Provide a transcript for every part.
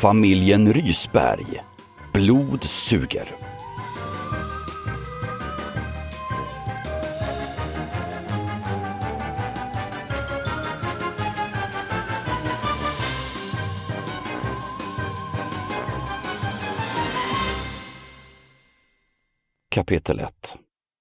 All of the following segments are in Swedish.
Familjen Rysberg. Blod suger. Kapitel 1.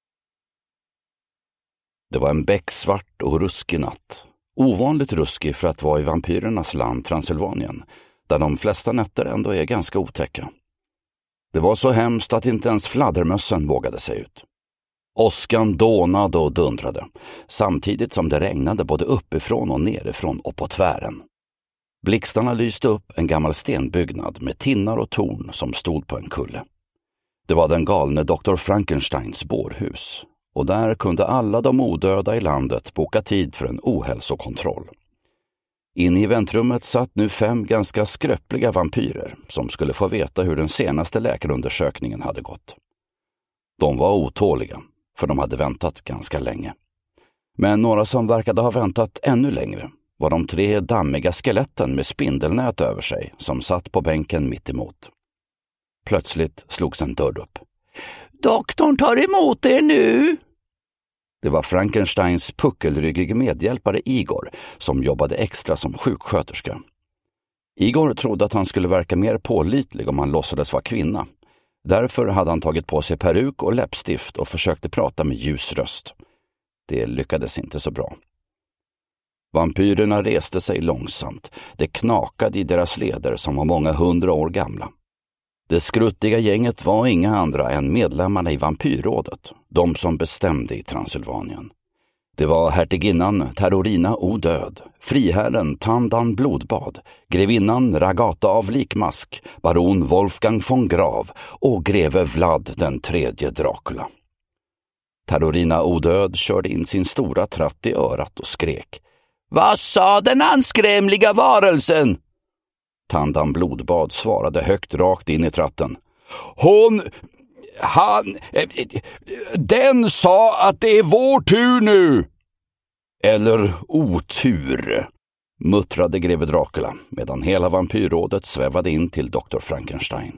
Det var en becksvart och ruskig natt. Ovanligt ruskig för att vara i vampyrernas land Transylvanien, där de flesta nätter ändå är ganska otäcka. Det var så hemskt att inte ens fladdermössen vågade sig ut. Åskan dånade och dundrade, samtidigt som det regnade både uppifrån och nerifrån och på tvären. Blixtarna lyste upp en gammal stenbyggnad med tinnar och torn som stod på en kulle. Det var den galne Dr. Frankensteins bårhus, och där kunde alla de odöda i landet boka tid för en ohälsokontroll. Inne i väntrummet satt nu 5 ganska skröpliga vampyrer som skulle få veta hur den senaste läkarundersökningen hade gått. De var otåliga, för de hade väntat ganska länge. Men några som verkade ha väntat ännu längre var de 3 dammiga skeletten med spindelnät över sig som satt på bänken mitt emot. Plötsligt slogs en dörr upp. Doktorn tar emot er nu! Det var Frankensteins puckelryggige medhjälpare Igor som jobbade extra som sjuksköterska. Igor trodde att han skulle verka mer pålitlig om han låtsades vara kvinna. Därför hade han tagit på sig peruk och läppstift och försökte prata med ljus röst. Det lyckades inte så bra. Vampyrerna reste sig långsamt. Det knakade i deras leder som var många 100 år gamla. Det skruttiga gänget var inga andra än medlemmarna i vampyrrådet, de som bestämde i Transylvanien. Det var hertiginnan Tarorina Odöd, friherren Tandan Blodbad, grevinnan Ragata av Likmask, baron Wolfgang von Grav och greve Vlad den 3:e Dracula. Tarorina Odöd körde in sin stora tratt i örat och skrek: Vad sa den anskrämliga varelsen? Tandan Blodbad svarade högt rakt in i tratten: Den sa att det är vår tur nu. Eller otur, muttrade greve Dracula medan hela vampyrrådet svävade in till Dr. Frankenstein.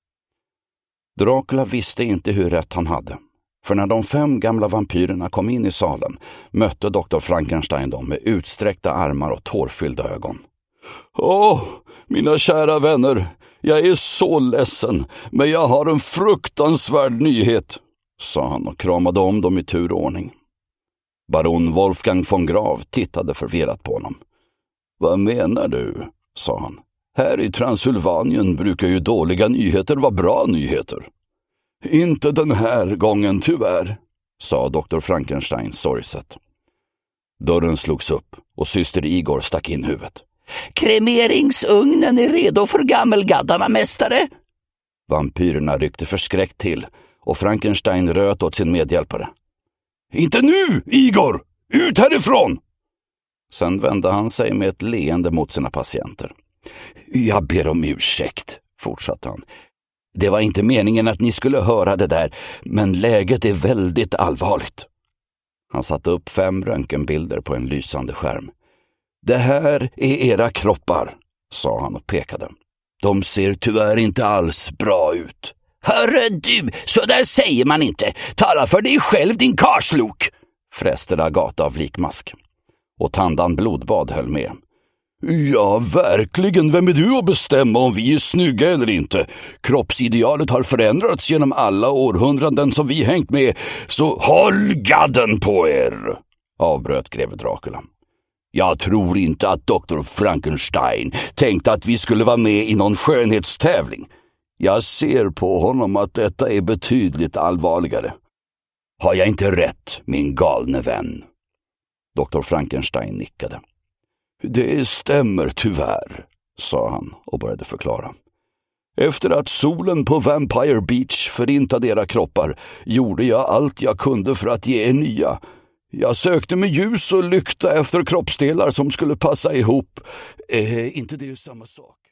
Dracula visste inte hur rätt han hade, för när de 5 gamla vampyrerna kom in i salen mötte Dr. Frankenstein dem med utsträckta armar och tårfyllda ögon. Mina kära vänner, jag är så ledsen, men jag har en fruktansvärd nyhet, sa han och kramade om dem i tur och ordning. Baron Wolfgang von Grav tittade förvirrat på honom. Vad menar du, sa han. Här i Transylvanien brukar ju dåliga nyheter vara bra nyheter. Inte den här gången tyvärr, sa Dr. Frankenstein sorgset. Dörren slogs upp och syster Igor stack in huvudet. Kremeringsugnen är redo för gammelgaddarna, mästare. Vampyrerna ryckte förskräckt till och Frankenstein röt åt sin medhjälpare. Inte nu, Igor! Ut härifrån! Sen vände han sig med ett leende mot sina patienter. Jag ber om ursäkt, fortsatte han. Det var inte meningen att ni skulle höra det där, men läget är väldigt allvarligt. Han satte upp 5 röntgenbilder på en lysande skärm. Det här är era kroppar, sa han och pekade. De ser tyvärr inte alls bra ut. Hörru du, så där säger man inte. Tala för dig själv, din karslok, fräste Ragata av Likmask. Och Tandan Blodbad höll med. Ja, verkligen, vem är du att bestämma om vi är snygga eller inte? Kroppsidealet har förändrats genom alla århundraden som vi hängt med, så håll gadden på er, avbröt greve Dracula. Jag tror inte att Dr. Frankenstein tänkte att vi skulle vara med i någon skönhetstävling. Jag ser på honom att detta är betydligt allvarligare. Har jag inte rätt, min galne vän? Dr. Frankenstein nickade. Det stämmer tyvärr, sa han och började förklara. Efter att solen på Vampire Beach förintade era kroppar gjorde jag allt jag kunde för att ge er nya. Jag sökte med ljus och lykta efter kroppsdelar som skulle passa ihop. Inte det är samma sak?